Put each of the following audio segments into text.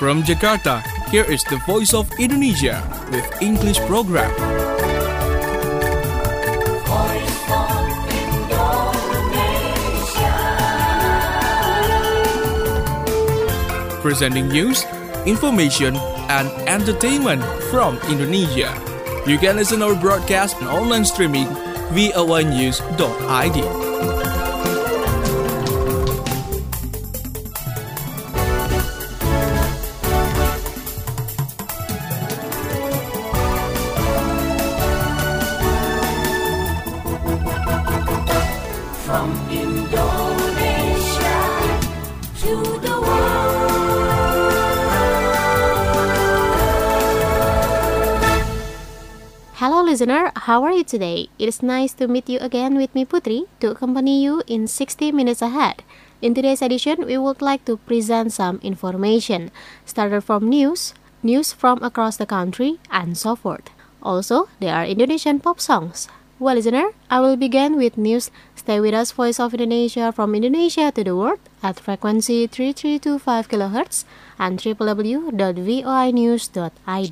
From Jakarta, here is the Voice of Indonesia with English program. Voice of Indonesia. Presenting news, information, and entertainment from Indonesia. You can listen our broadcast and online streaming voanews.id. From Indonesia to the world. Hello listener, how are you today? It is nice to meet you again with me Putri to accompany you in 60 minutes ahead. In today's edition, we would like to present some information, started from news from across the country, and so forth. Also, there are Indonesian pop songs. Well, listener, I will begin with news. Stay with us, Voice of Indonesia from Indonesia to the world at frequency 3325 kHz and www.voinews.id.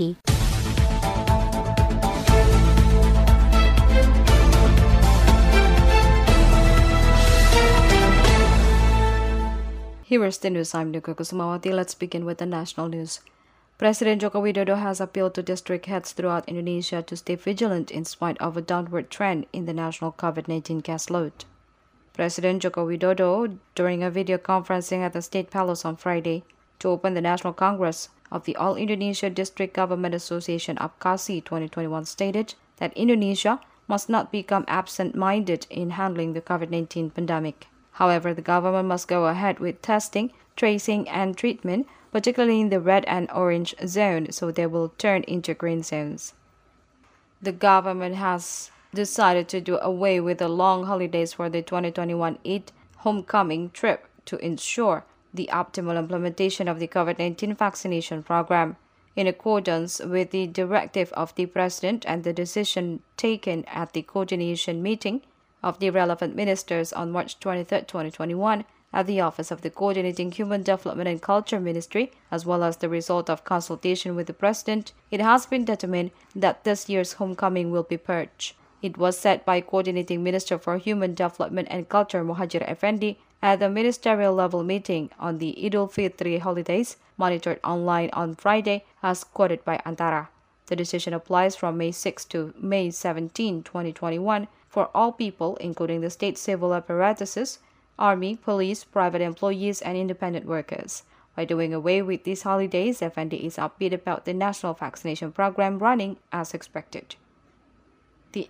Here is the news. I'm Nuka Kusumawati. Let's begin with the national news. President Joko Widodo has appealed to district heads throughout Indonesia to stay vigilant in spite of a downward trend in the national COVID-19 caseload. President Joko Widodo, during a video conferencing at the State Palace on Friday to open the National Congress of the All Indonesia District Government Association APKASI 2021, stated that Indonesia must not become absent-minded in handling the COVID-19 pandemic. However, the government must go ahead with testing, tracing, and treatment, particularly in the red and orange zone, so they will turn into green zones. The government has decided to do away with the long holidays for the 2021 Eid homecoming trip to ensure the optimal implementation of the COVID-19 vaccination program. In accordance with the directive of the President and the decision taken at the coordination meeting of the relevant ministers on March 23, 2021, at the Office of the Coordinating Human Development and Culture Ministry, as well as the result of consultation with the President, it has been determined that this year's homecoming will be purged. It was said by Coordinating Minister for Human Development and Culture Muhajir Effendi at the ministerial level meeting on the Idul Fitri holidays, monitored online on Friday, as quoted by Antara. The decision applies from May 6 to May 17, 2021, for all people, including the state civil apparatuses, army, police, private employees, and independent workers. By doing away with these holidays, Effendi is upbeat about the national vaccination program running as expected. The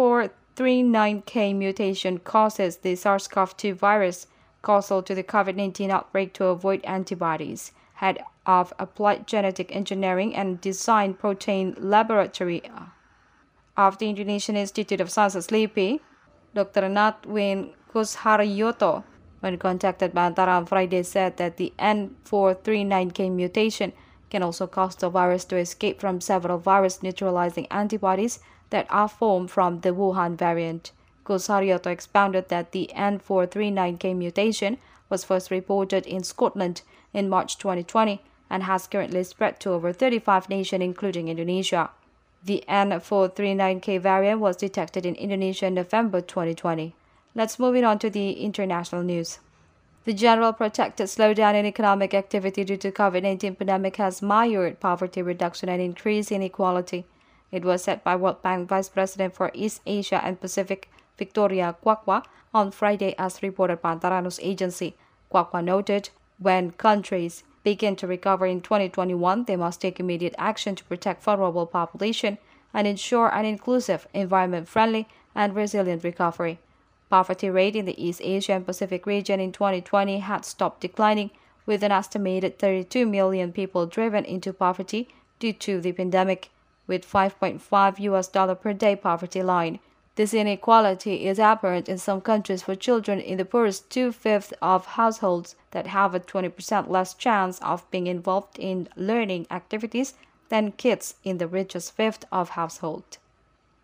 N439K mutation causes the SARS-CoV-2 virus causal to the COVID-19 outbreak to avoid antibodies. Head of Applied Genetic Engineering and Design Protein Laboratory of the Indonesian Institute of Sciences LIPI, Dr. Natwin Kusharyoto, when contacted by Antara on Friday, said that the N439K mutation can also cause the virus to escape from several virus-neutralizing antibodies that are formed from the Wuhan variant. Kusharyoto expounded that the N439K mutation was first reported in Scotland in March 2020 and has currently spread to over 35 nations, including Indonesia. The N439K variant was detected in Indonesia in November 2020. Let's move it on to the international news. The general projected slowdown in economic activity due to COVID-19 pandemic has mired poverty reduction and increased inequality. It was said by World Bank Vice President for East Asia and Pacific, Victoria Kwakwa, on Friday, as reported by Antara News Agency. Kwakwa noted, when countries begin to recover in 2021, they must take immediate action to protect vulnerable population and ensure an inclusive, environment-friendly, and resilient recovery. Poverty rate in the East Asia and Pacific region in 2020 had stopped declining, with an estimated 32 million people driven into poverty due to the pandemic, with $5.5 per day poverty line. This inequality is apparent in some countries for children in the poorest 2/5 of households that have a 20% less chance of being involved in learning activities than kids in the richest fifth of households.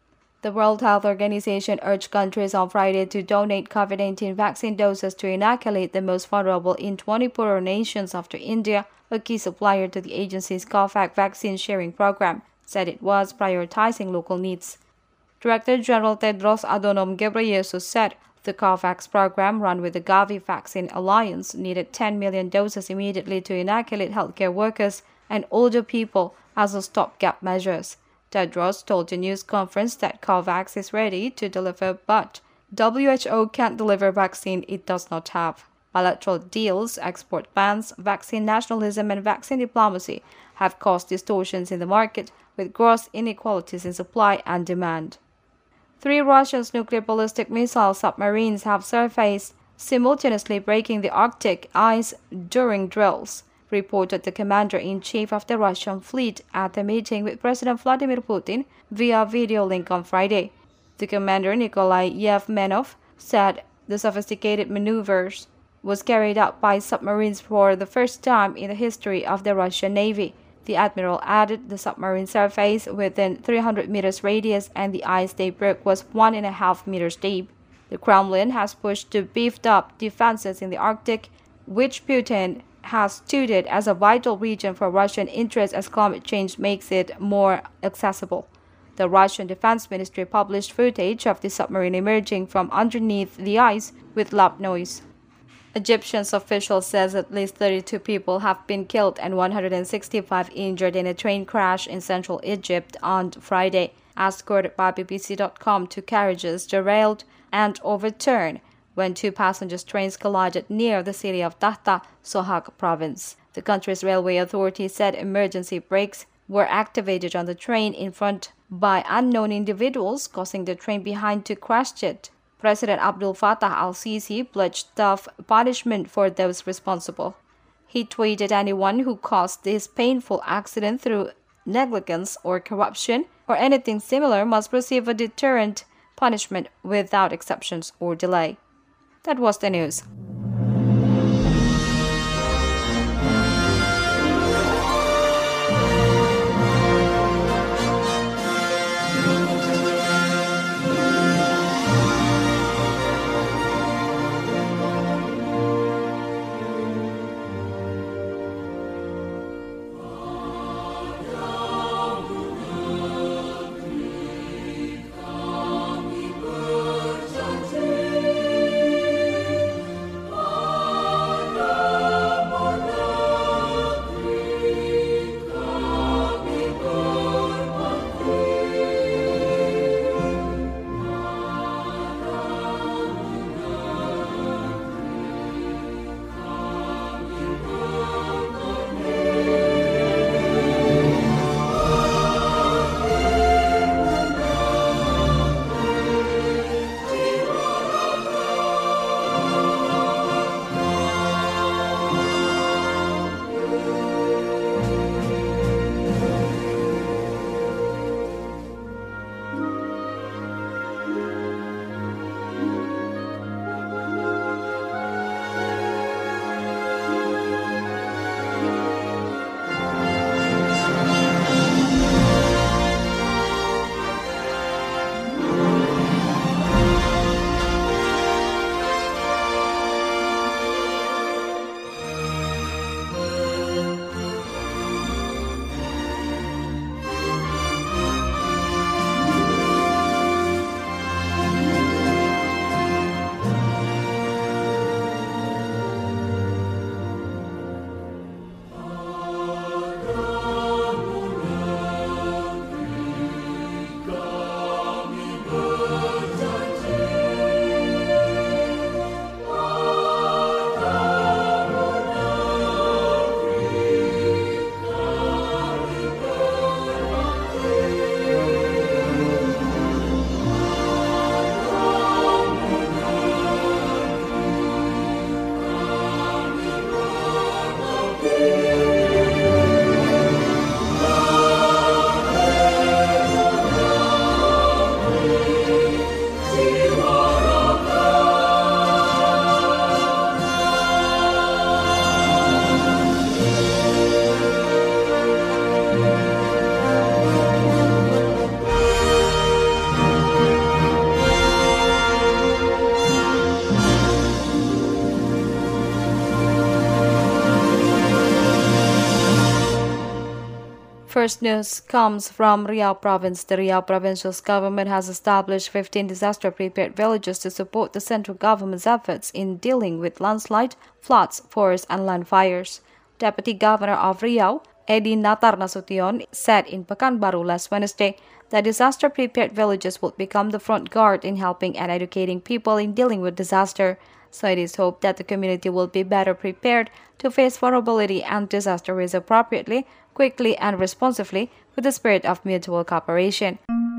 The World Health Organization urged countries on Friday to donate COVID-19 vaccine doses to inoculate the most vulnerable in 20 poorer nations after India, a key supplier to the agency's COVAX vaccine sharing program, said it was prioritizing local needs. Director General Tedros Adhanom Ghebreyesus said the COVAX program, run with the Gavi Vaccine Alliance, needed 10 million doses immediately to inoculate healthcare workers and older people as a stopgap measures. Tedros told the news conference that COVAX is ready to deliver, but WHO can't deliver vaccine it does not have. Bilateral deals, export bans, vaccine nationalism, and vaccine diplomacy have caused distortions in the market, with gross inequalities in supply and demand. 3 Russian nuclear ballistic missile submarines have surfaced, simultaneously breaking the Arctic ice during drills, reported the commander-in-chief of the Russian fleet at a meeting with President Vladimir Putin via video link on Friday. The commander, Nikolai Yevmenov, said the sophisticated maneuvers was carried out by submarines for the first time in the history of the Russian Navy. The admiral added the submarine surfaced within 300 meters radius and the ice they broke was 1.5 meters deep. The Kremlin has pushed to beefed up defenses in the Arctic, which Putin has touted as a vital region for Russian interests as climate change makes it more accessible. The Russian Defense Ministry published footage of the submarine emerging from underneath the ice with loud noise. Egyptian officials says at least 32 people have been killed and 165 injured in a train crash in central Egypt on Friday, as quoted by BBC.com. 2 carriages derailed and overturned when 2 passenger trains collided near the city of Tahta, Sohag province. The country's railway authority said emergency brakes were activated on the train in front by unknown individuals, causing the train behind to crash it. President Abdul Fattah al-Sisi pledged tough punishment for those responsible. He tweeted, "Anyone who caused this painful accident through negligence or corruption or anything similar must receive a deterrent punishment without exceptions or delay." That was the news. First news comes from Riau Province. The Riau Provincial Government has established 15 disaster-prepared villages to support the central government's efforts in dealing with landslide, floods, forest and land fires. Deputy Governor of Riau, Edi Natar Nasution, said in Pekanbaru last Wednesday that disaster-prepared villages would become the front guard in helping and educating people in dealing with disaster. So it is hoped that the community will be better prepared to face vulnerability and disaster risk appropriately, quickly and responsively with the spirit of mutual cooperation.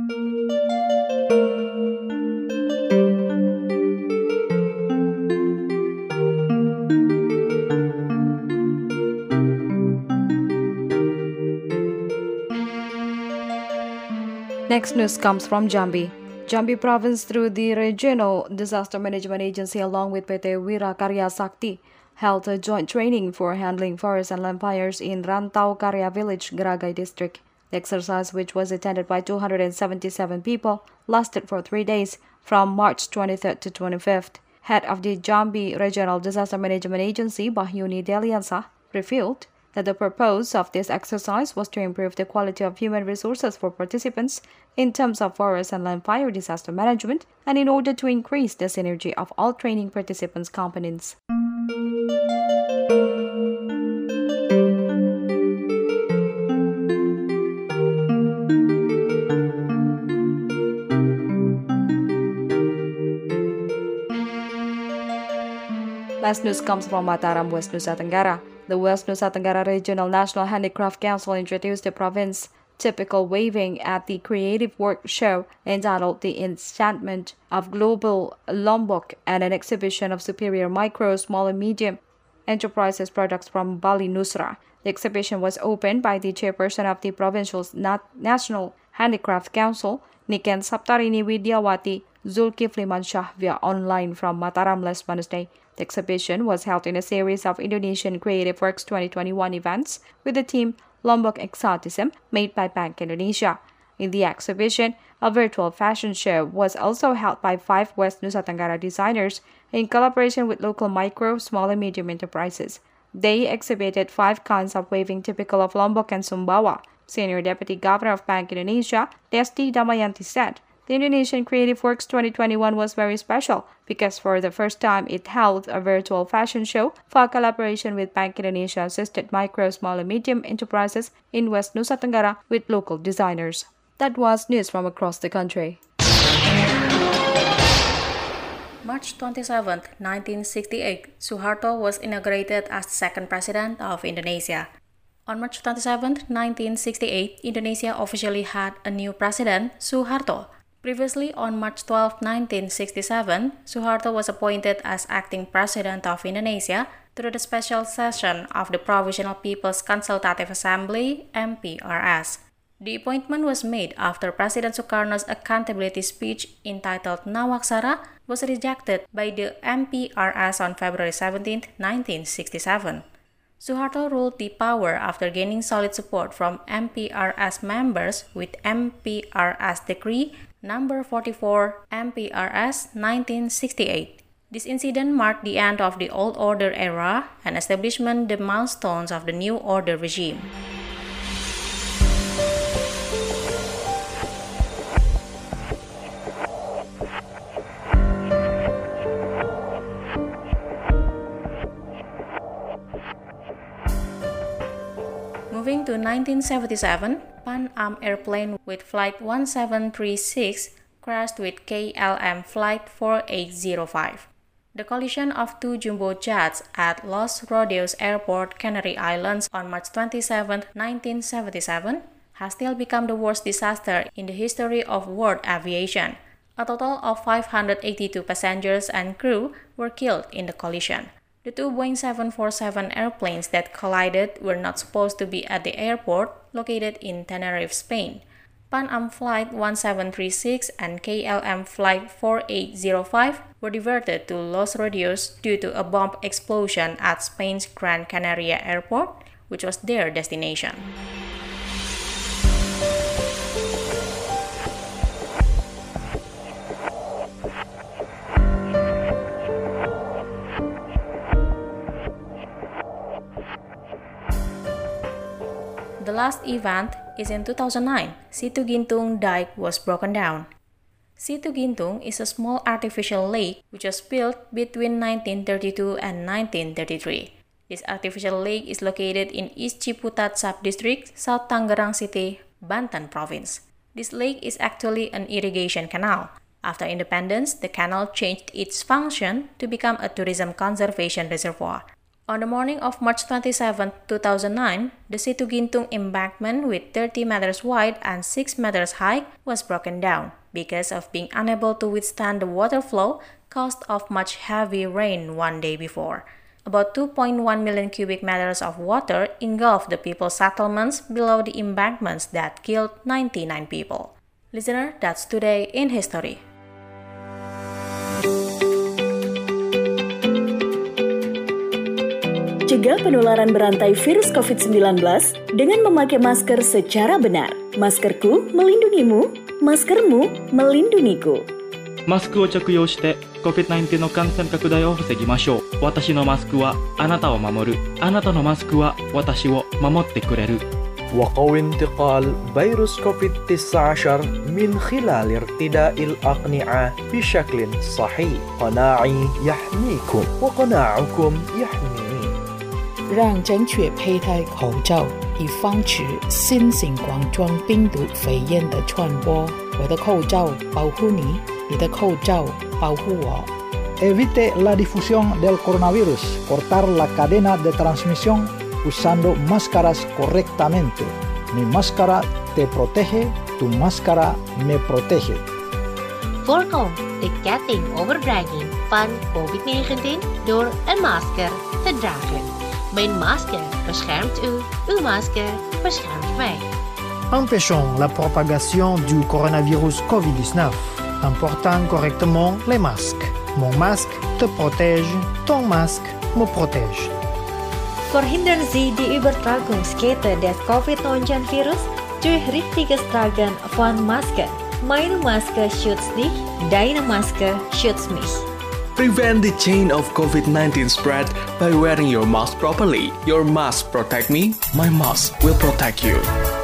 Next news comes from Jambi. Jambi Province, through the Regional Disaster Management Agency along with PT Wira Karya Sakti, held a joint training for handling forest and land fires in Rantau Karya Village, Geragai District. The exercise, which was attended by 277 people, lasted for 3 days from March 23rd to 25th. Head of the Jambi Regional Disaster Management Agency, Bahyuni Deliansa, revealed that the purpose of this exercise was to improve the quality of human resources for participants in terms of forest and land fire disaster management and in order to increase the synergy of all training participants' components. Last news comes from Mataram, West Nusa Tenggara. The West Nusa Tenggara Regional National Handicraft Council introduced the province's typical weaving at the Creative Work Show entitled The Enchantment of Global Lombok and an exhibition of superior micro, small and medium enterprises products from Bali Nusra. The exhibition was opened by the chairperson of the Provincial National Handicraft Council, Niken Saptarini Widyawati Zulkifli Mansyah, via online from Mataram last Wednesday. The exhibition was held in a series of Indonesian Creative Works 2021 events with the theme Lombok Exotism, made by Bank Indonesia. In the exhibition, a virtual fashion show was also held by 5 West Nusa Tenggara designers in collaboration with local micro, small and medium enterprises. They exhibited 5 kinds of weaving typical of Lombok and Sumbawa. Senior Deputy Governor of Bank Indonesia, Desti Damayanti, said, "The Indonesian Creative Works 2021 was very special because for the first time it held a virtual fashion show for collaboration with Bank Indonesia assisted micro, small and medium enterprises in West Nusa Tenggara with local designers." That was news from across the country. March 27, 1968, Suharto was inaugurated as the second president of Indonesia. On March 27, 1968, Indonesia officially had a new president, Suharto. Previously, on March 12, 1967, Suharto was appointed as acting president of Indonesia through the special session of the Provisional People's Consultative Assembly, MPRS. The appointment was made after President Sukarno's accountability speech entitled Nawaksara was rejected by the MPRS on February 17, 1967. Suharto ruled the power after gaining solid support from MPRS members with MPRS Decree Number 44 MPRS 1968. This incident marked the end of the old order era and establishment the milestones of the new order regime. Moving to 1977, Pan Am airplane with flight 1736 crashed with KLM flight 4805. The collision of 2 jumbo jets at Los Rodeos Airport, Canary Islands on March 27, 1977 has still become the worst disaster in the history of world aviation. A total of 582 passengers and crew were killed in the collision. The 2 Boeing 747 airplanes that collided were not supposed to be at the airport located in Tenerife, Spain. Pan Am Flight 1736 and KLM Flight 4805 were diverted to Los Rodeos due to a bomb explosion at Spain's Gran Canaria Airport, which was their destination. The last event, is in 2009, Situ Gintung dike was broken down. Situ Gintung is a small artificial lake which was built between 1932 and 1933. This artificial lake is located in East Ciputat Subdistrict, South Tangerang City, Banten Province. This lake is actually an irrigation canal. After independence, the canal changed its function to become a tourism conservation reservoir. On the morning of March 27, 2009, the Situ Gintung embankment with 30 meters wide and 6 meters high was broken down because of being unable to withstand the water flow caused of much heavy rain one day before. About 2.1 million cubic meters of water engulfed the people's settlements below the embankments that killed 99 people. Listener, that's Today in History. Cegah penularan berantai virus COVID-19 dengan memakai masker secara benar. Maskerku melindungimu, maskermu melindungiku. マスクを着用して COVID-19 の感染拡大を防ぎましょう。私のマスクはあなたを守る。あなたのマスクは私を守ってくれる。 وقوي انتقال فيروس كوفيد-19 من خلال ارتداء الأقنعة بشكل صحيح. قناعي يحميكم وقناعكم يحميني. 让正确佩戴口罩，以防止新型冠状病毒肺炎的传播。我的口罩保护你，你的口罩保护我。 Evite la difusión del coronavirus. Cortar la cadena de transmisión usando máscaras correctamente. Mi máscara te protege, tu máscara me protege. Voorkom de ketting overdraging van COVID-19 door een masker te dragen. Mijn masker beschermt u, uw masker beschermt mij. Empêchons la propagation du coronavirus COVID-19 en portant correctement les masques. Mon masque te protège, ton masque me protège. Verhindern Sie die Übertragungskette des COVID-19-Virus durch richtiges Tragen von Masken. Meine Maske schützt dich, deine Maske schützt mich. Prevent the chain of COVID-19 spread by wearing your mask properly. Your mask protect me, my mask will protect you.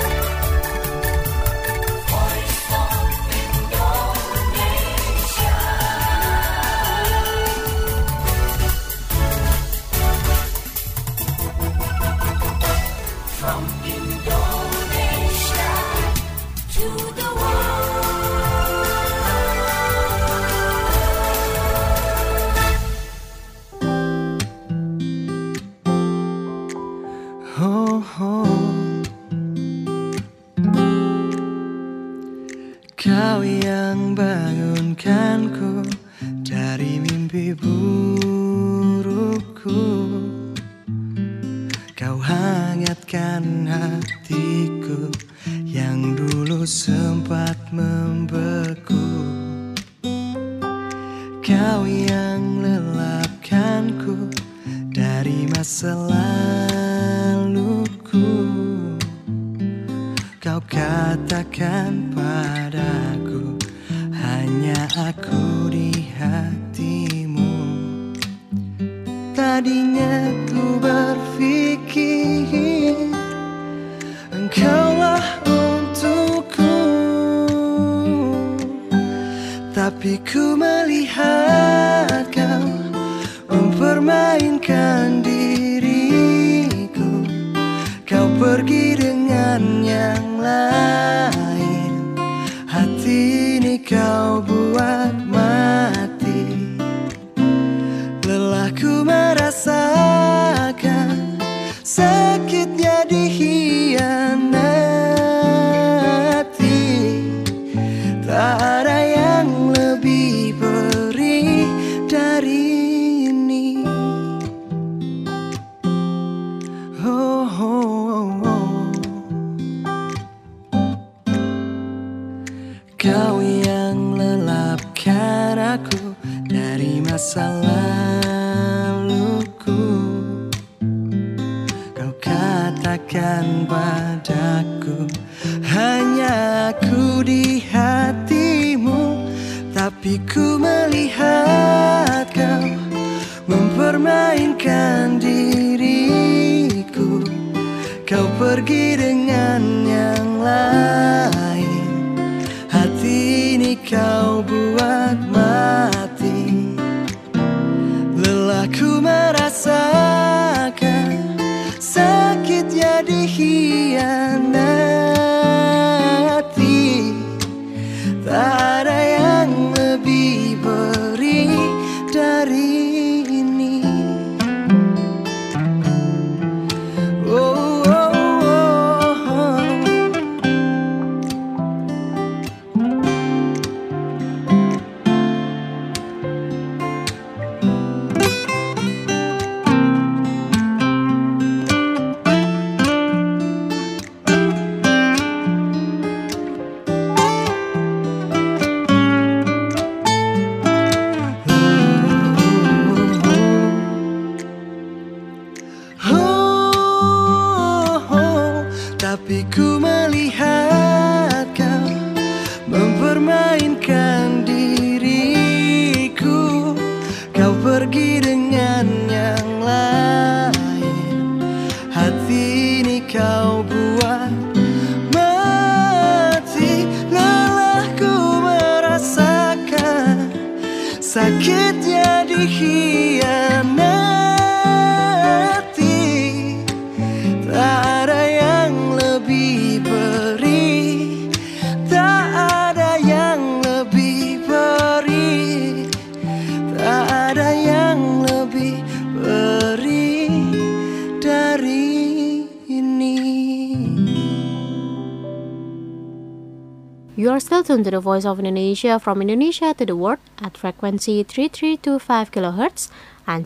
From Indonesia to the world. Kau yang bangunkanku dari mimpi burukku. Kau hangatkan hatiku yang dulu sempat membeku. Kau yang lelapkanku dari masa laluku. Kau katakan padaku, hanya aku di hatimu. Tadinya ku berpikir engkaulah untukku, tapi ku melihat kau mempermainkan diriku. Kau pergi dengan yang lain, hati ini kau buat mati. Lelahku merasakan sakitnya dikhianati. Tak ada yang lebih perih dari ini. Oh, oh, oh. Kau yang lelapkan aku dari masa laluku. Kau katakan padaku, hanya aku di hatimu. Tapi ku melihat kau mempermainkan diriku. kau pergi dengan yang lain. Hati ini kau buat mati. Lelahku merasakan sakitnya dikhianati. Tak ada yang lebih perih dari ini. Oh, oh, oh, oh. Tapi ku melihat kau mempermainkan diriku. Kau pergi dengan yang lain. Hati ini kau buat mati. Lelahku merasakan sakitnya dikhianati. Tak ada yang lebih perih, tak ada yang lebih perih, tak ada yang lebih perih dari ini. You are still tuned to the Voice of Indonesia from Indonesia to the world at frequency 3325 kHz and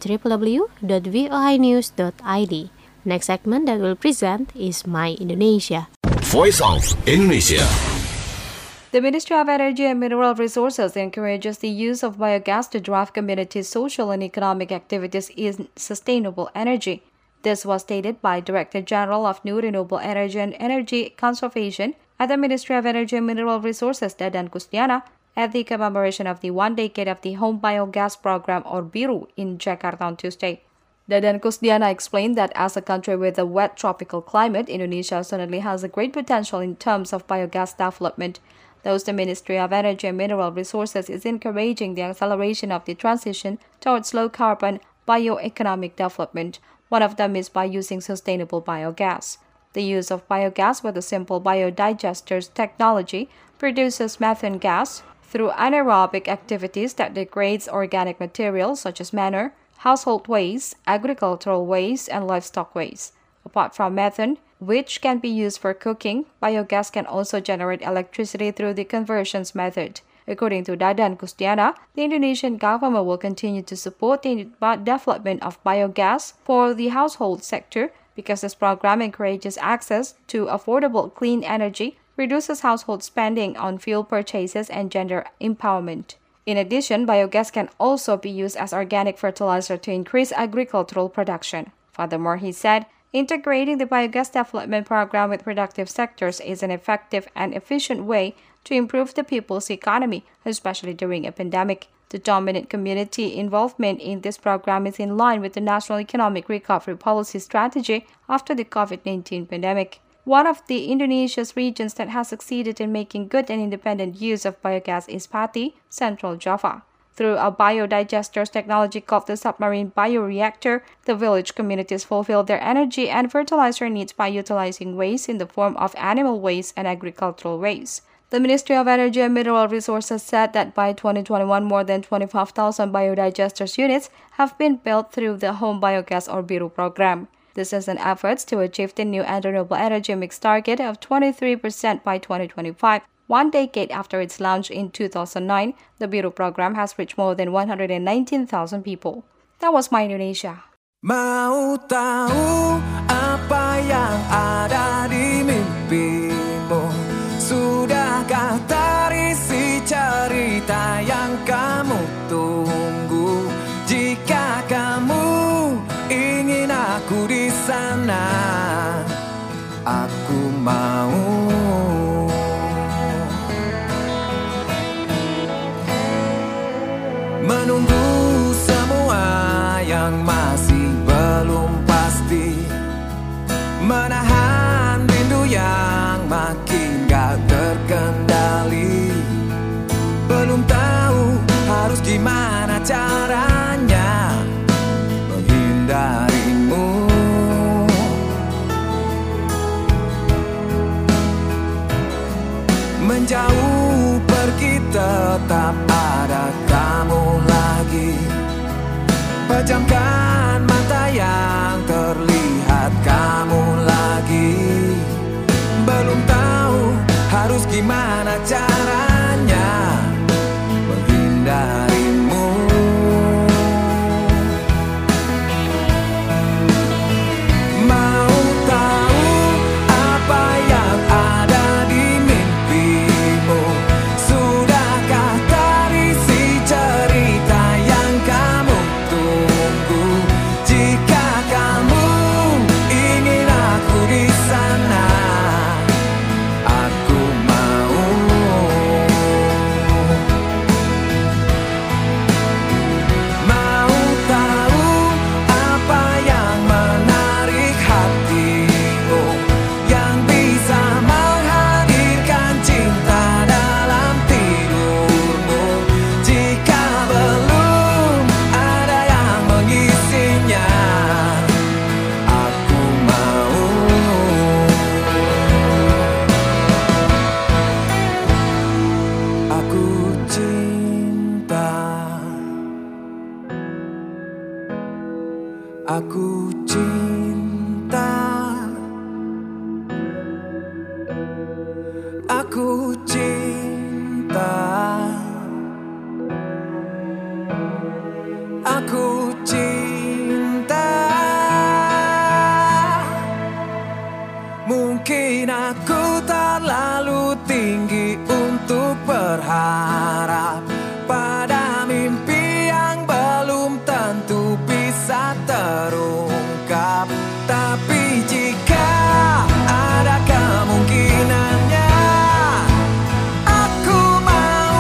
www.voinews.id. Next segment that we'll present is My Indonesia. Voice of Indonesia. The Ministry of Energy and Mineral Resources encourages the use of biogas to drive community social and economic activities in sustainable energy. This was stated by Director General of New Renewable Energy and Energy Conservation at the Ministry of Energy and Mineral Resources, Dadan Kusdiana, at the commemoration of the 1 decade of the Home Biogas Program or BIRU in Jakarta on Tuesday. Dadan Kusdiana explained that as a country with a wet tropical climate, Indonesia certainly has a great potential in terms of biogas development. Thus, the Ministry of Energy and Mineral Resources is encouraging the acceleration of the transition towards low-carbon bioeconomic development. One of them is by using sustainable biogas. The use of biogas with a simple biodigesters technology produces methane gas through anaerobic activities that degrades organic materials such as manure, household waste, agricultural waste, and livestock waste. Apart from methane, which can be used for cooking, biogas can also generate electricity through the conversions method. According to Dadan Kusdiana, the Indonesian government will continue to support the development of biogas for the household sector because this program encourages access to affordable clean energy, reduces household spending on fuel purchases, and gender empowerment. In addition, biogas can also be used as organic fertilizer to increase agricultural production. Furthermore, he said, integrating the biogas development program with productive sectors is an effective and efficient way to improve the people's economy, especially during a pandemic. The dominant community involvement in this program is in line with the National Economic Recovery Policy strategy after the COVID-19 pandemic. One of the Indonesia's regions that has succeeded in making good and independent use of biogas is Pati, Central Java. Through a biodigesters technology called the submarine bioreactor, the village communities fulfill their energy and fertilizer needs by utilizing waste in the form of animal waste and agricultural waste. The Ministry of Energy and Mineral Resources said that by 2021, more than 25,000 biodigesters units have been built through the Home Biogas or BIRU program. This is an effort to achieve the new and renewable energy mix target of 23% by 2025. 1 decade after its launch in 2009, the BIRU program has reached more than 119,000 people. That was My Indonesia. Mau tahu apa yang ada di mimpimu? Sudahkah terisi cerita yang kamu tunggu? Jika kamu ingin aku di sana, aku mau. Menunggu semua yang masih belum pasti, menahan belum tahu harus gimana caranya menghindarimu. Menjauh pergi tetap ada kamu lagi. Pejamkan mata yang terlihat kamu lagi. Belum tahu harus gimana caranya menghindarimu. Mau tahu apa yang ada di mimpimu? Sudahkah terisi cerita yang kamu tunggu? Jika kamu ingin aku di sana, aku mau. Mau tahu apa yang menarik hatimu, yang bisa menghadirkan cinta dalam tidurmu. Jika belum ada yang mengisinya, aku mau. Aku cinta, aku cinta, aku cinta, aku cinta. Mungkin aku terlalu tinggi untuk berharap pada mimpi yang belum tentu bisa terungkap. Tapi jika ada kemungkinannya, aku mau.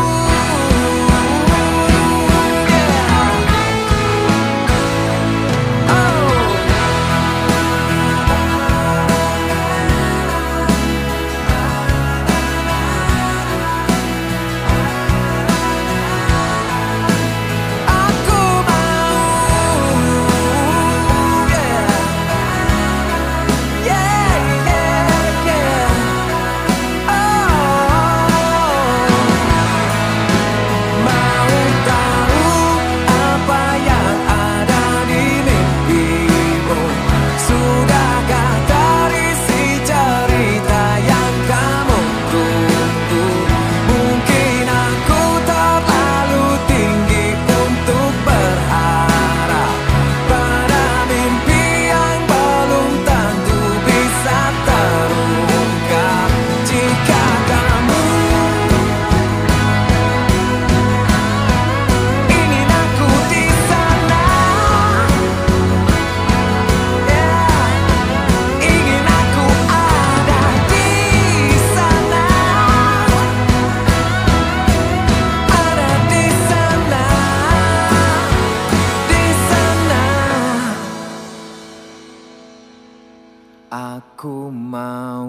Aku mau.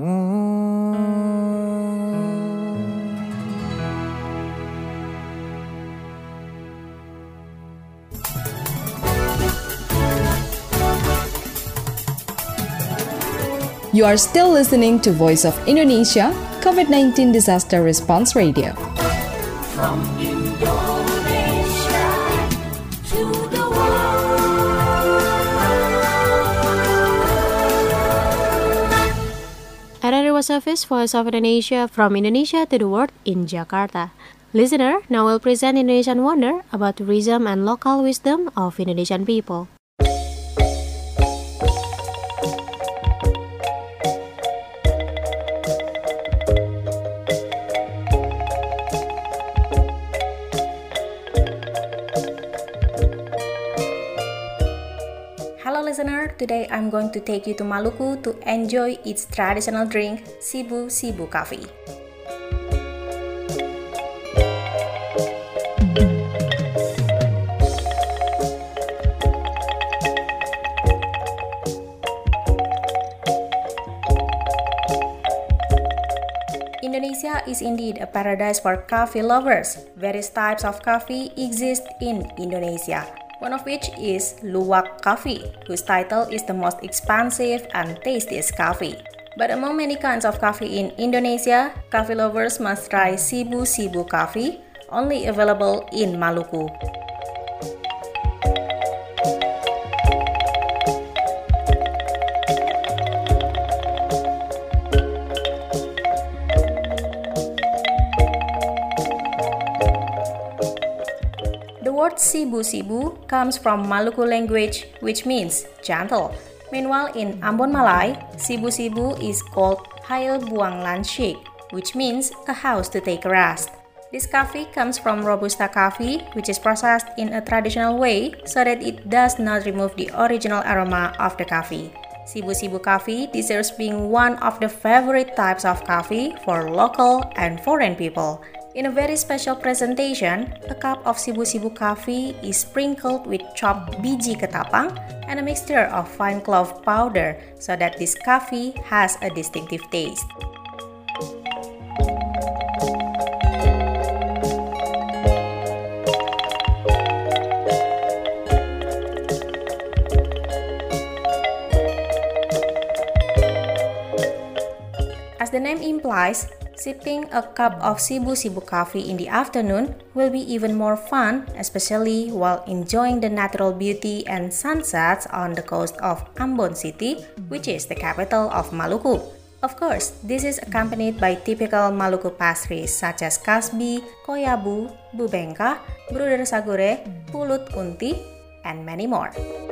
You are still listening to Voice of Indonesia, COVID-19 Disaster Response Radio. From Indonesia to the RRI Service Voice of Indonesia from Indonesia to the world in Jakarta. Listener, now we'll present Indonesian wonder about tourism and local wisdom of Indonesian people. Hello listener, today I'm going to take you to Maluku to enjoy its traditional drink, Sibu Sibu Coffee. Indonesia is indeed a paradise for coffee lovers. Various types of coffee exist in Indonesia, one of which is luwak coffee, whose title is the most expensive and tastiest coffee. But among many kinds of coffee in Indonesia, coffee lovers must try sibu-sibu coffee, only available in Maluku. The word sibu-sibu comes from Maluku language, which means gentle. Meanwhile, in Ambon Malay, sibu-sibu is called Hail Buang Lanshik, which means a house to take a rest. This coffee comes from Robusta coffee, which is processed in a traditional way so that it does not remove the original aroma of the coffee. Sibu-sibu coffee deserves being one of the favorite types of coffee for local and foreign people. In a very special presentation, a cup of sibu-sibu coffee is sprinkled with chopped biji ketapang and a mixture of fine clove powder so that this coffee has a distinctive taste. As the name implies, sipping a cup of sibu-sibu coffee in the afternoon will be even more fun, especially while enjoying the natural beauty and sunsets on the coast of Ambon City, which is the capital of Maluku. Of course, this is accompanied by typical Maluku pastries such as kasbi, koyabu, bubengka, bruder sagure, pulut unti, and many more.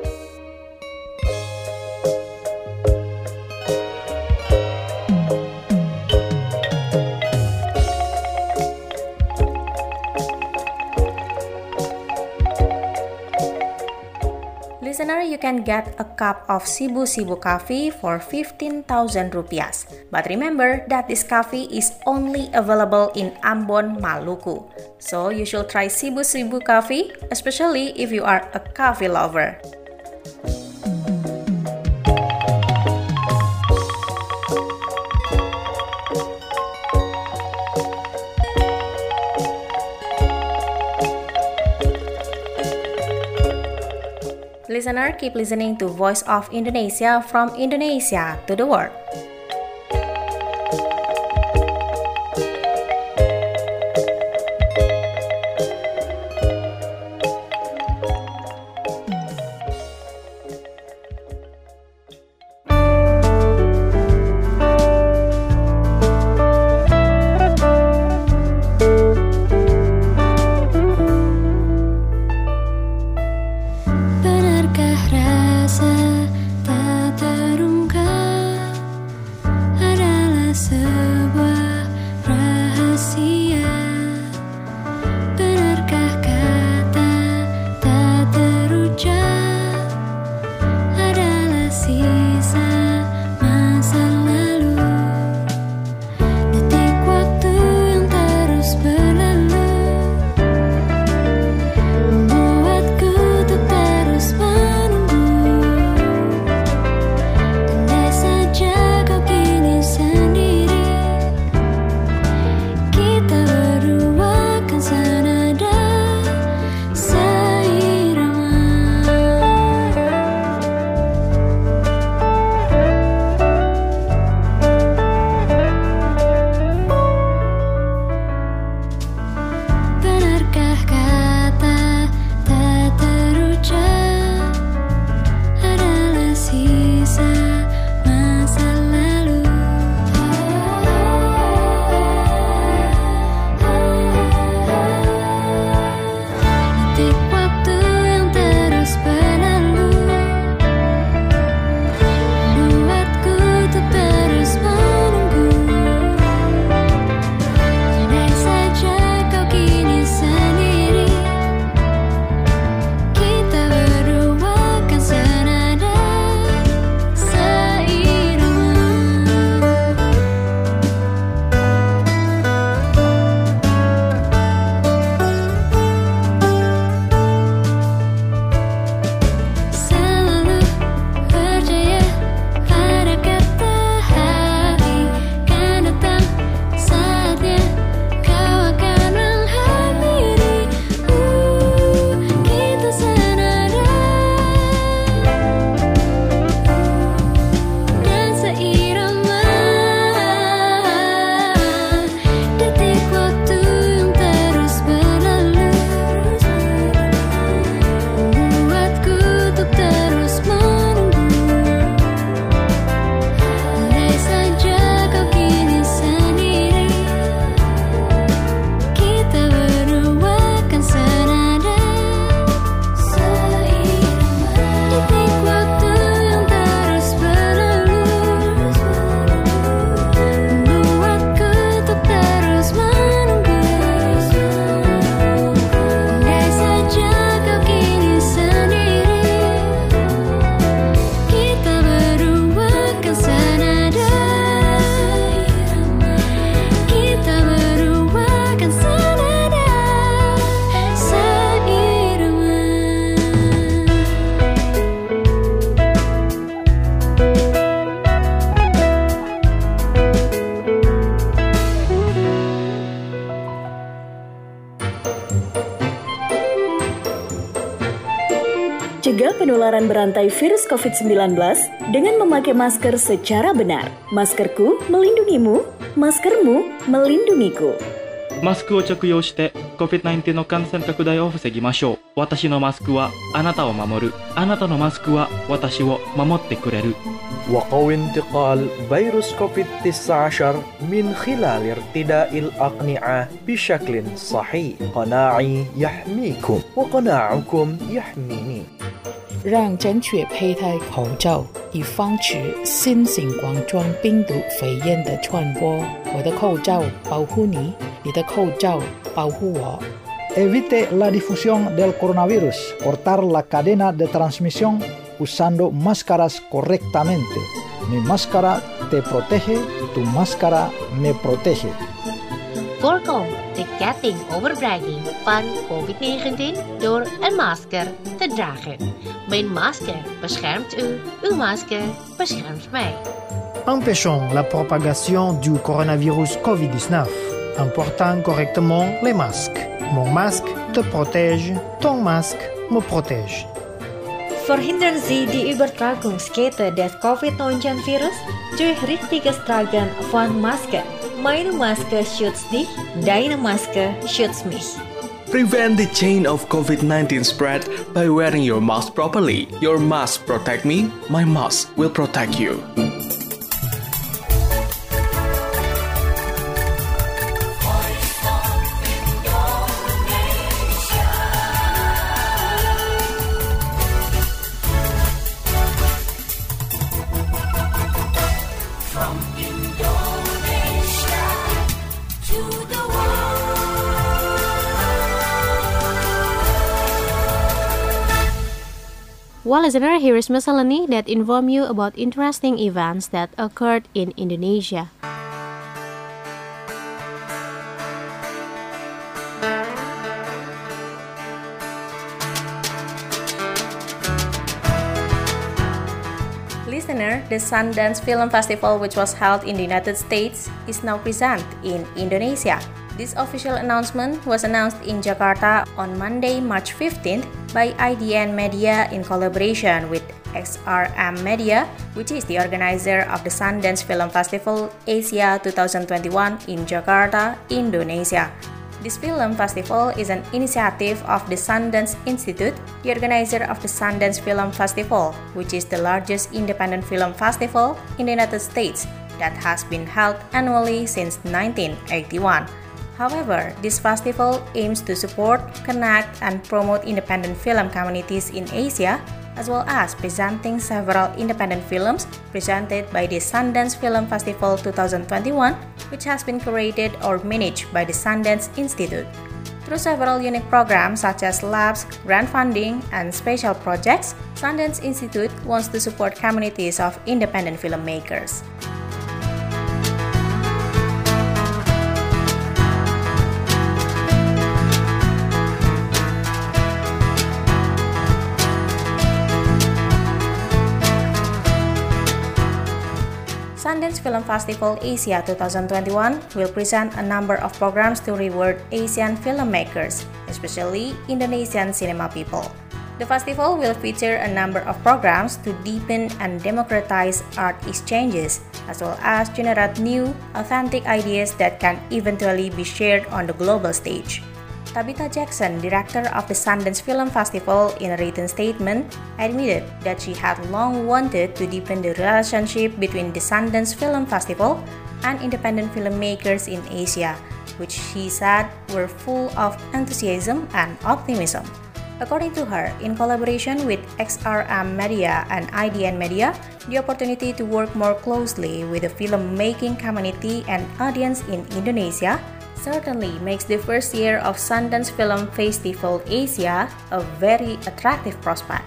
Listener, you can get a cup of sibu-sibu coffee for 15,000 rupiah. But remember that this coffee is only available in Ambon, Maluku. So you should try sibu-sibu coffee, especially if you are a coffee lover. Listener, keep listening to Voice of Indonesia from Indonesia to the world. Cegah penularan berantai virus COVID-19 dengan memakai masker secara benar. Maskerku melindungimu, maskermu melindungiku. マスクを着用して COVID-19 の感染拡大を防ぎましょう。私のマスクはあなたを守る。あなたのマスクは私を守ってくれる。 وقوي انتقال فيروس كوفيد-19 من خلال ارتداء الأقنعة بشكل صحيح. قناعي يحميكم وقناعكم يحميني. 让正确佩戴口罩，以防止新型冠状病毒肺炎的传播。我的口罩保护你，你的口罩保护我。 Evite la difusión del coronavirus. Cortar la cadena de transmisión usando máscaras correctamente. Mi máscara te protege, tu máscara me protege. Voorkom de ketting overbrenging van COVID-19 door een masker te dragen. Mijn masker beschermt u, uw masker beschermt mij. Empêchons la propagation du coronavirus COVID-19 en portant correctement les masques. Mon masque te protège, ton masque me protège. Verhindern Sie die Übertragungskette des Covid-19-Virus durch richtiges Tragen von Masken. Meine Maske schützt dich, deine Maske schützt mich. Prevent the chain of COVID-19 spread by wearing your mask properly. Your mask protect me, my mask will protect you. From Indonesia to the Well, listener, here is miscellany that inform you about interesting events that occurred in Indonesia. Listener, the Sundance Film Festival, which was held in the United States, is now present in Indonesia. This official announcement was announced in Jakarta on Monday, March 15th by IDN Media in collaboration with XRM Media, which is the organizer of the Sundance Film Festival Asia 2021 in Jakarta, Indonesia. This film festival is an initiative of the Sundance Institute, the organizer of the Sundance Film Festival, which is the largest independent film festival in the United States that has been held annually since 1981. However, this festival aims to support, connect, and promote independent film communities in Asia, as well as presenting several independent films presented by the Sundance Film Festival 2021, which has been curated or managed by the Sundance Institute. Through several unique programs such as labs, grant funding, and special projects, Sundance Institute wants to support communities of independent filmmakers. Sundance Film Festival Asia 2021 will present a number of programs to reward Asian filmmakers, especially Indonesian cinema people. The festival will feature a number of programs to deepen and democratize art exchanges, as well as generate new, authentic ideas that can eventually be shared on the global stage. Tabitha Jackson, director of the Sundance Film Festival, in a written statement, admitted that she had long wanted to deepen the relationship between the Sundance Film Festival and independent filmmakers in Asia, which she said were full of enthusiasm and optimism. According to her, in collaboration with XRM Media and IDN Media, the opportunity to work more closely with the filmmaking community and audience in Indonesia certainly makes the first year of Sundance Film Festival Asia a very attractive prospect.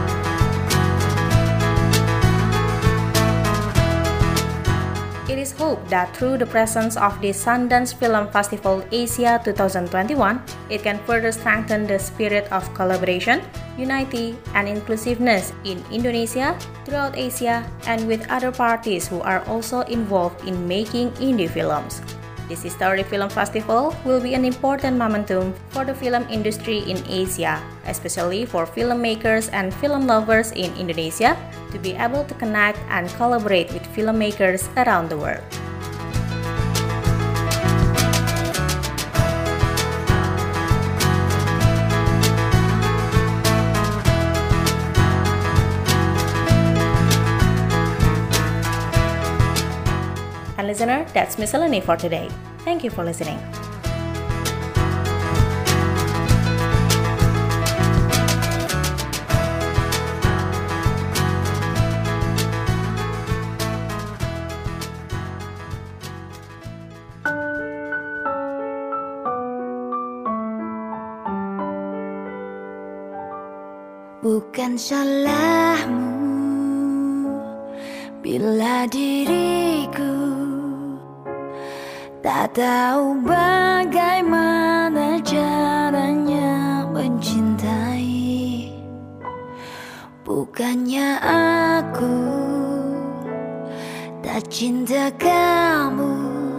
It is hoped hope that through the presence of the Sundance Film Festival Asia 2021, it can further strengthen the spirit of collaboration, unity, and inclusiveness in Indonesia, throughout Asia, and with other parties who are also involved in making indie films. This historic film festival will be an important momentum for the film industry in Asia, especially for filmmakers and film lovers in Indonesia to be able to connect and collaborate with filmmakers around the world. And listener, that's Miscellany for today. Thank you for listening. Bukan salahmu bila diriku tak tahu bagaimana caranya mencintai. Bukannya aku tak cinta kamu,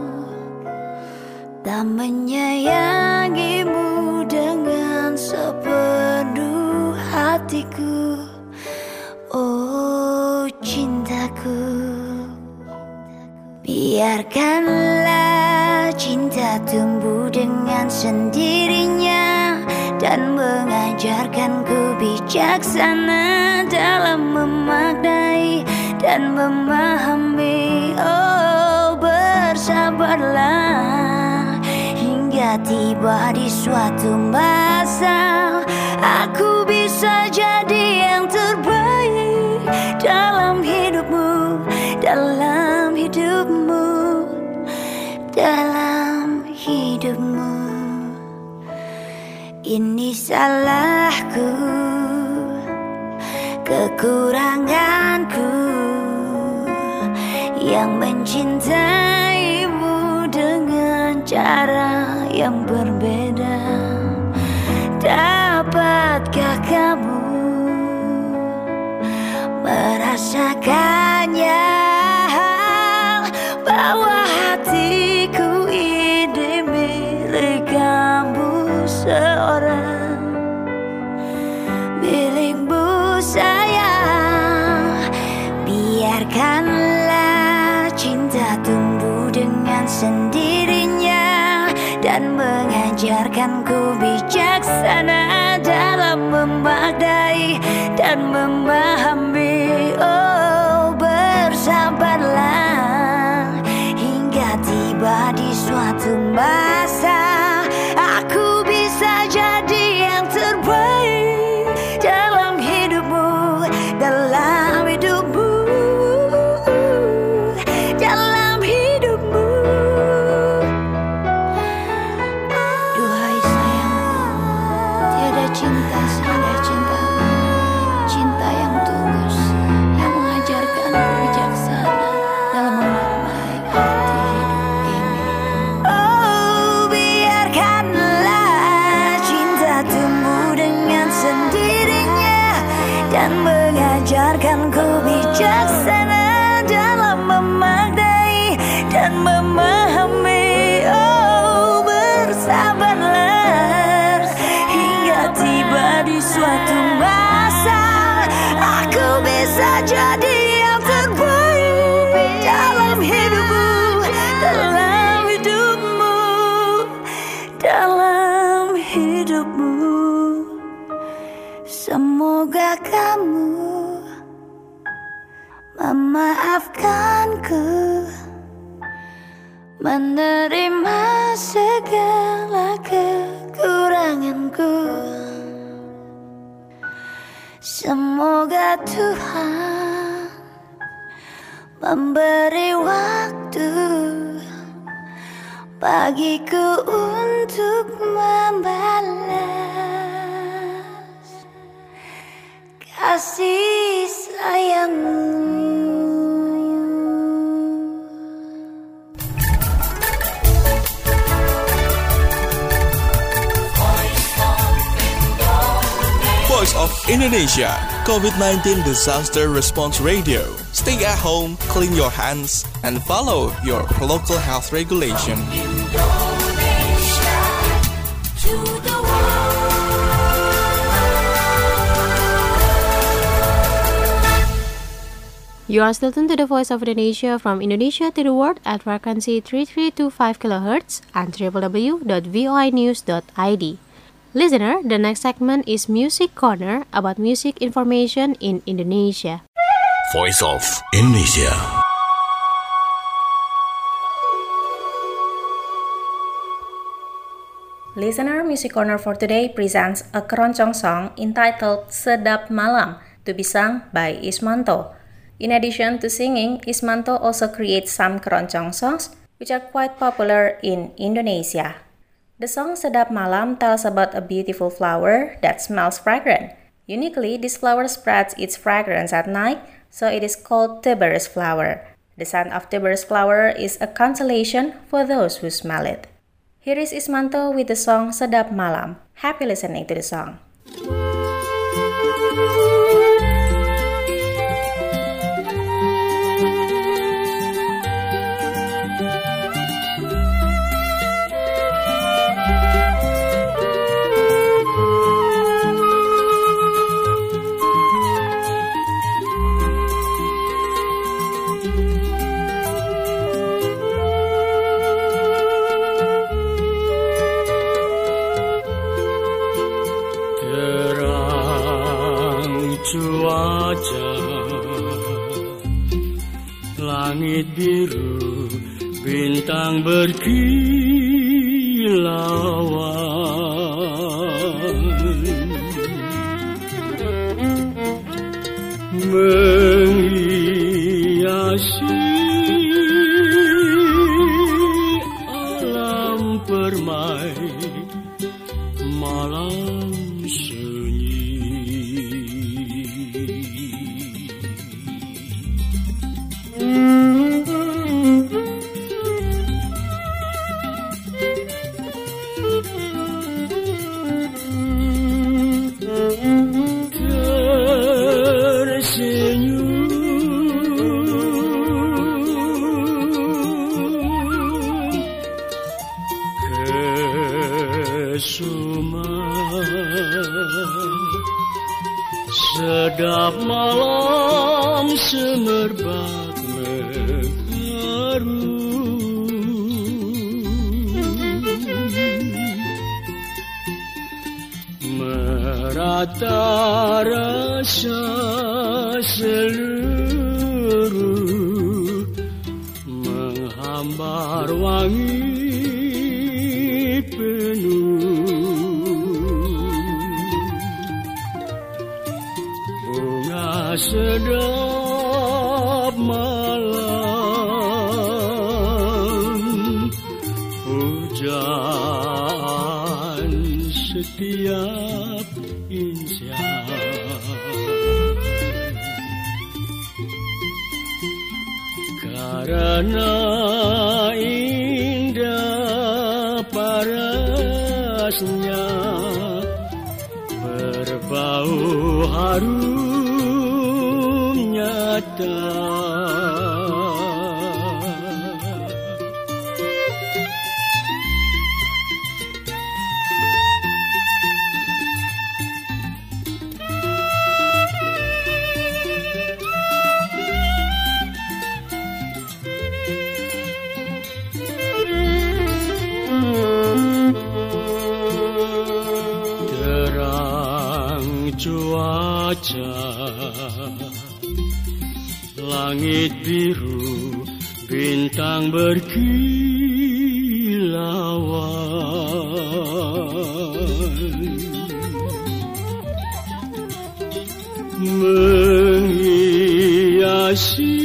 tak menyayangimu dengan sepenuh hatiku. Oh cintaku, biarkanlah cinta tumbuh dengan sendirinya dan mengajarkanku bijaksana dalam memaknai dan memahami. Oh bersabarlah hingga tiba di suatu masa aku bisa jadi yang terbaik dalam hidupmu, dalam hidupmu, dalam hidupmu. Ini salahku, kekuranganku yang mencintaimu dengan cara yang berbeda. Dapatkah kamu merasakannya, bahwa hatiku ini milik kamu seorang, milikmu sayang. Biarkanlah cinta tumbuh dengan sendirinya dan mengajarkanku bijaksana dalam memaknai dan memahami. Oh bersabarlah hingga tiba di suatu masa aku bisa jadi yang terbaik dalam hidupmu, dalam hidupmu, dalam hidupmu. Duhai sayangku, tiada cinta seindah cintamu, cinta yang tulus, yang mengajarkanku bijaksana dalam memaknai arti hidup ini. Oh biarkanlah cinta tumbuh dengan sendirinya dan mengajarkanku bijaksana dalam memaknai dan memahami. Oh bersabarlah hingga tiba di suatu masa aku bisa jadi yang terbaik dalam hidupmu, dalam hidupmu, dalam hidupmu. Semoga kamu memaafkanku, menerima segala kekuranganku. Semoga Tuhan memberi waktu bagiku untuk membalas kasih sayangmu. Indonesia, COVID-19 Disaster Response Radio. Stay at home, clean your hands, and follow your local health regulation. You are still tuned to the Voice of Indonesia from Indonesia to the world at frequency 3325 kHz and www.voinews.id. Listener, the next segment is Music Corner about music information in Indonesia. Voice of Indonesia. Listener, Music Corner for today presents a keroncong song entitled Sedap Malam to be sung by Ismanto. In addition to singing, Ismanto also creates some keroncong songs which are quite popular in Indonesia. The song Sedap Malam tells about a beautiful flower that smells fragrant. Uniquely, this flower spreads its fragrance at night, so it is called tuberous flower. The scent of tuberous flower is a consolation for those who smell it. Here is Ismanto with the song Sedap Malam. Happy listening to the song. Langit biru, bintang berkilauan menghiasi alam permai malam sunyi. Sedap malam semerbak mengharu merata rasa seluruh menghambar wangi penuh sedap malam hujan setiap insan karena indah parasnya berbau harum terang cuaca langit biru, bintang berkilauan menghiasi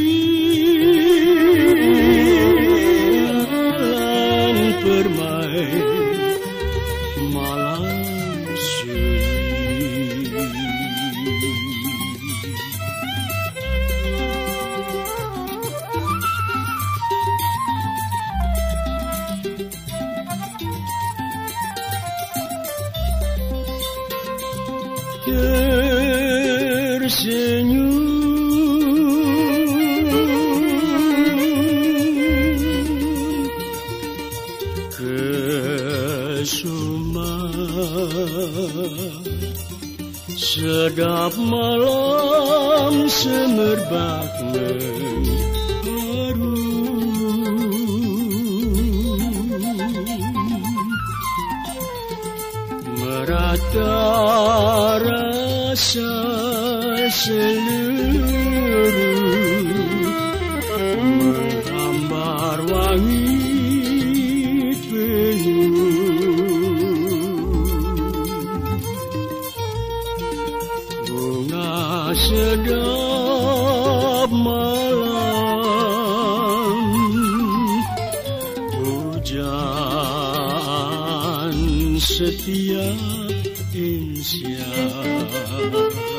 alam permai malam sunyi. Setiap malam semerbak mengharu, merata rasa seluruh, menggambar wangi sedap malam, hujan setiap insyaf,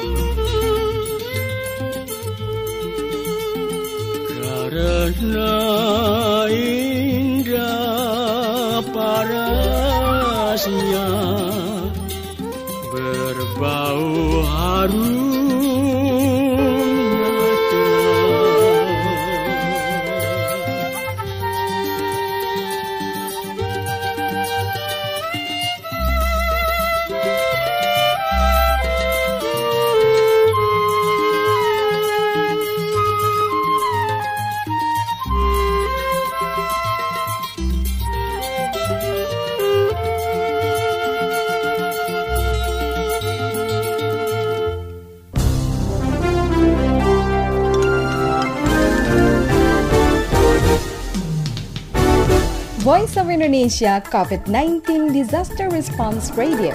karena indah parasnya berbau harum. Voice of Indonesia COVID-19 Disaster Response Radio.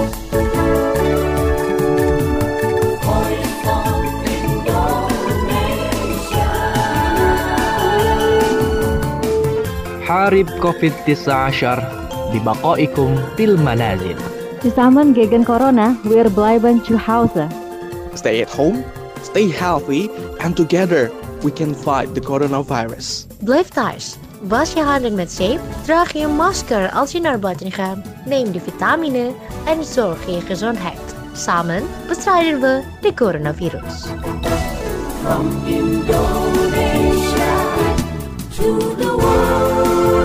Harib COVID-19 bibaqaikum fil manazil. Zusammen gegen Corona, wir bleiben zu Hause. Stay at home, stay healthy, and together we can fight the coronavirus. Blijf thuis. Was je handen met zeep, draag je een masker als je naar buiten gaat, neem de vitamine en zorg je gezondheid. Samen bestrijden we de coronavirus. From Indonesia to the world.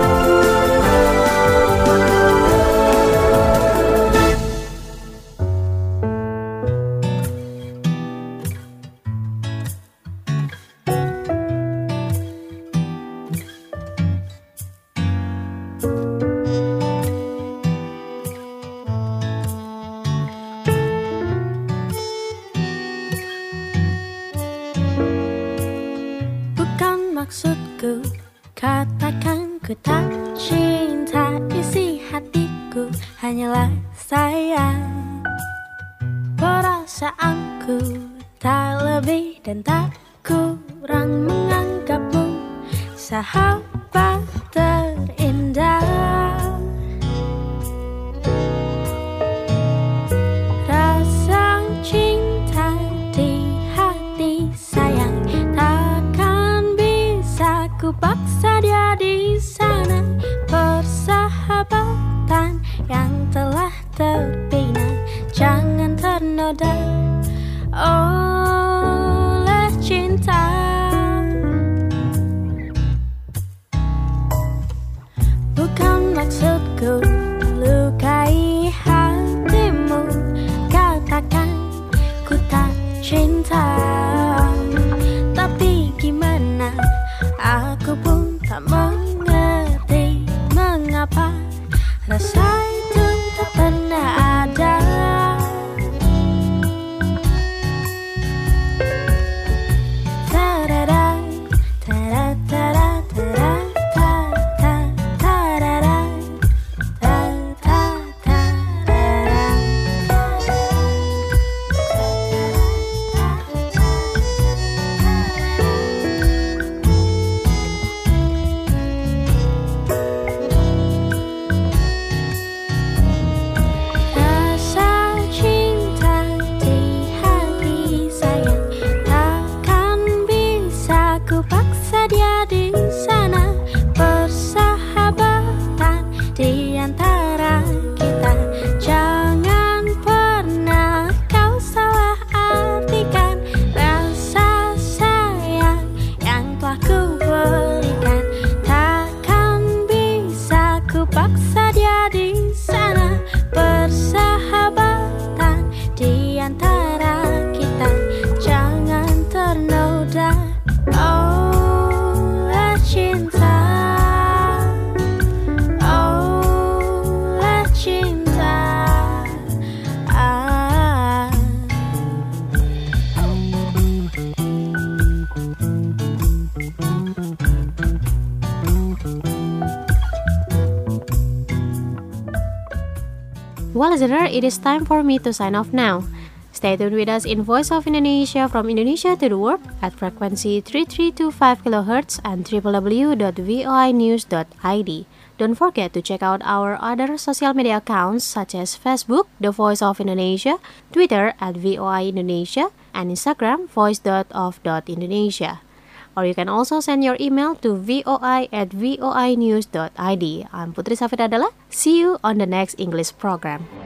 Maksudku, katakan ku tak cinta, isi hatiku hanyalah sayang. Perasaanku tak lebih dan tak kurang menganggapmu sahabat terindah. Rasa cinta di hati sayang takkan bisa ku paksa dia di sana. Persahabatan yang telah terbina jangan ternoda oleh cinta. Bukan maksudku lukai hatimu, katakan ku tak cinta. Tapi gimana, aku pun Well, listener, it is time for me to sign off now. Stay tuned with us in Voice of Indonesia from Indonesia to the world at frequency 3325 kHz and www.voinews.id. Don't forget to check out our other social media accounts such as Facebook, The Voice of Indonesia, Twitter at VOI Indonesia, and Instagram, voice.of.indonesia. Or you can also send your email to voi@voinews.id. I'm Putri Safidadala. See you on the next English program.